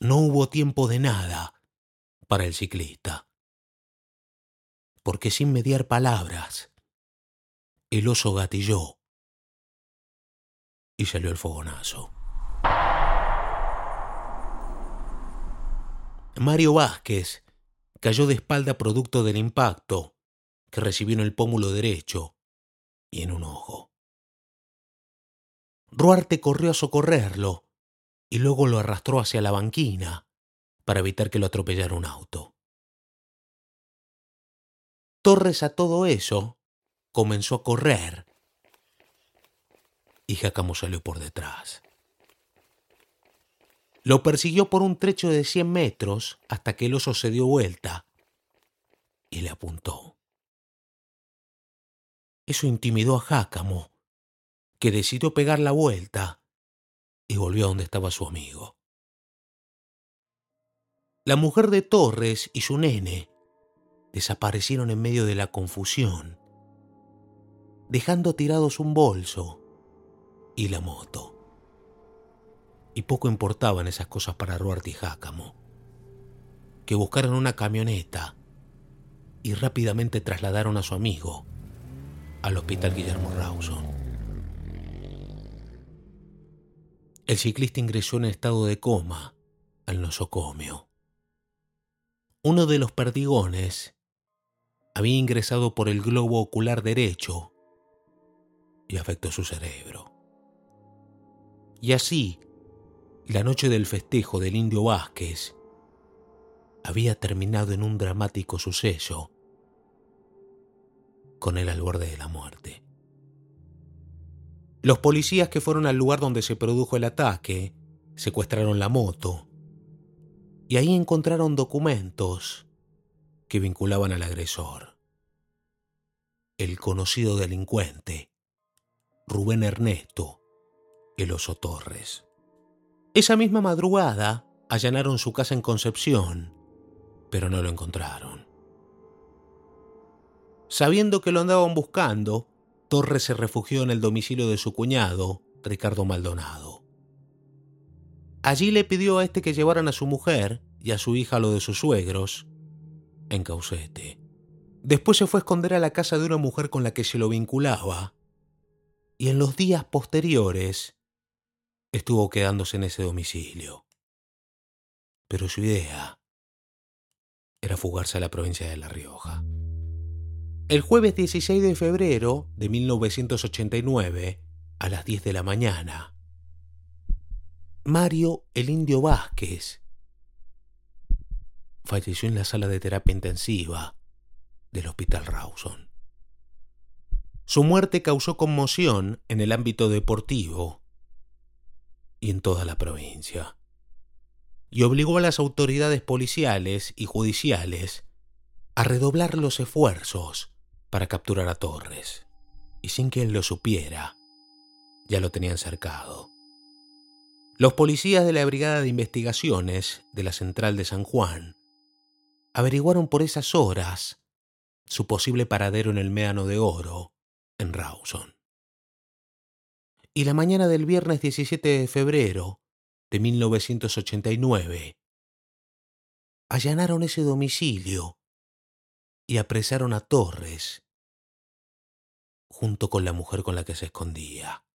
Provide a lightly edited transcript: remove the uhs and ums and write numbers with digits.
No hubo tiempo de nada para el ciclista, porque sin mediar palabras, el oso gatilló y salió el fogonazo. Mario Vázquez cayó de espalda producto del impacto que recibió en el pómulo derecho y en un ojo. Ruarte corrió a socorrerlo y luego lo arrastró hacia la banquina para evitar que lo atropellara un auto. Torres a todo eso comenzó a correr y Jácamo salió por detrás. Lo persiguió por un trecho de 100 metros hasta que el oso se dio vuelta y le apuntó. Eso intimidó a Jácamo, que decidió pegar la vuelta y volvió a donde estaba su amigo. La mujer de Torres y su nene desaparecieron en medio de la confusión, dejando tirados un bolso y la moto. Y poco importaban esas cosas para Ruarte y Jácamo, que buscaron una camioneta y rápidamente trasladaron a su amigo al Hospital Guillermo Rawson. El ciclista ingresó en estado de coma al nosocomio. Uno de los perdigones había ingresado por el globo ocular derecho y afectó su cerebro. Y así, la noche del festejo del Indio Vázquez había terminado en un dramático suceso, con él al borde de la muerte. Los policías que fueron al lugar donde se produjo el ataque secuestraron la moto y ahí encontraron documentos que vinculaban al agresor, el conocido delincuente Rubén Ernesto el Oso Torres. Esa misma madrugada allanaron su casa en Concepción, pero no lo encontraron. Sabiendo que lo andaban buscando, Torres se refugió en el domicilio de su cuñado, Ricardo Maldonado. Allí le pidió a este que llevaran a su mujer y a su hija a lo de sus suegros, en Caucete. Después se fue a esconder a la casa de una mujer con la que se lo vinculaba, y en los días posteriores estuvo quedándose en ese domicilio. Pero su idea era fugarse a la provincia de La Rioja. El jueves 16 de febrero de 1989, a las 10 de la mañana, Mario el Indio Vázquez falleció en la sala de terapia intensiva del Hospital Rawson. Su muerte causó conmoción en el ámbito deportivo y en toda la provincia, y obligó a las autoridades policiales y judiciales a redoblar los esfuerzos para capturar a Torres, y sin que él lo supiera, ya lo tenían cercado. Los policías de la Brigada de Investigaciones de la Central de San Juan averiguaron por esas horas su posible paradero en el Médano de Oro, en Rawson. Y la mañana del viernes 17 de febrero de 1989, allanaron ese domicilio y apresaron a Torres junto con la mujer con la que se escondía.